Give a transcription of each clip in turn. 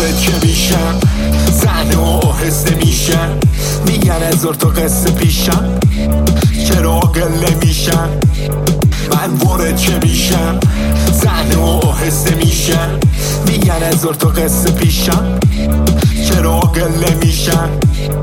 وارد که میشم صحنه و آهسته میشم میگن هزار تا قصه پیشم چرا گله میشم من وارد که میشم صحنه و آهسته میشم میگن هزار تا قصه پیشم چرا گله میشم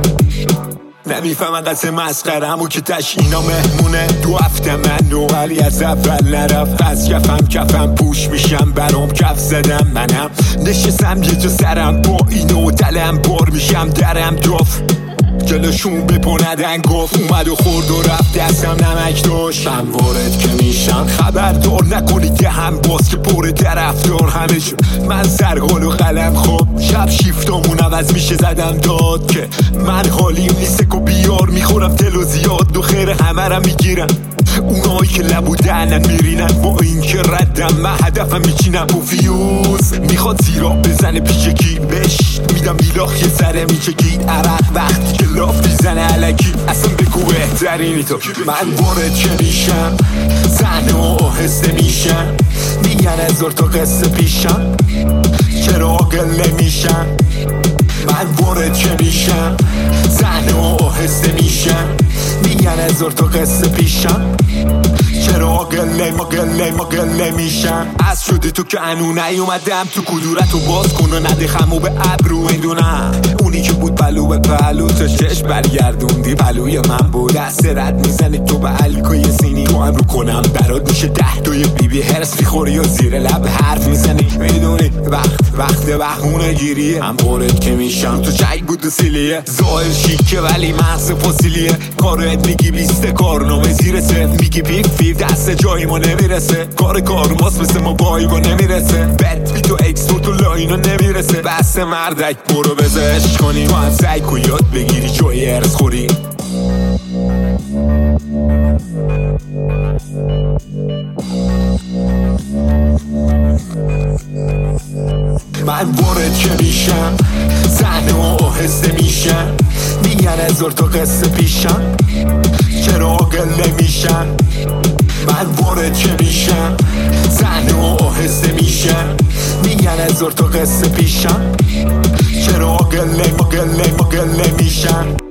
نمیفهمن قصه مسخرمو که تش اینا مهمونه 2 هفته من ولی از اول نرفت از کفم پوش میشم برام کف زدم منم نشستم یه جا سرم با اینو دلم بار میشم درم داف جلوشون بپندن گفت اومد و خورد و رفت دستم نمک داشت من وارد که میشم خبردار نکنید که هم باز که پر طرفدار همه شد من سرحال و قلم خوب شب شیفتامون عوض میشه زدم داد که من حالیم نیست و بیار میخورم دل و زیاد و خیر همه رم میگیرم اونایی که لبودنن میرینن با این که ردم من هدفم میچینم و فیوز میخواد زیرا بزنه پیشگی بش میدم میلاخ یه سره میچگی عرق وقتی که لاف میزنه علکی اصلا بگو بهترینی تو من وارد که میشم صحنه و آهسته میشم میگن هزار تا قصه پیشم چرا گله میشم من وارد که میشم صحنه و آهسته میشم میگن هزار تا قصه پیشم چرا گله میشم از شده تو که انو نیومدم تو کدورتو باز کن و نده خمو به ابرو ایندونم اونی که بود پلو به پلو تا شش برگردوندی پلوی من بود دست رد میزنی تو به الکو یه سینی تو هم رو کنم برات میشه 10 توی بیبی هرس میخوری و زیر لب حرف میزنی میدونی وقت بهونه گیریه هم وارد که میشم تو چای بود و سیلیه ظاهر شیکه ولی محض فسیلیه کارت میگی 20 کارنامه زیر صفر میگی بیف دست جایی ما نمیرسه کار ماست مثل ما بایی با نمیرسه بد بی تو اکسپورت و لاینا نمیرسه بس مردک برو بزش کنی تو هم سعی کن یاد بگیری جای ارز خوری من وارد که میشم صحنه و آهسته میشم میگن هزار تا قصه پیشم چرا گله میشم من وارد که میشم صحنه و آهسته میشم میگن هزار تا قصه پیشم چرا گله میشم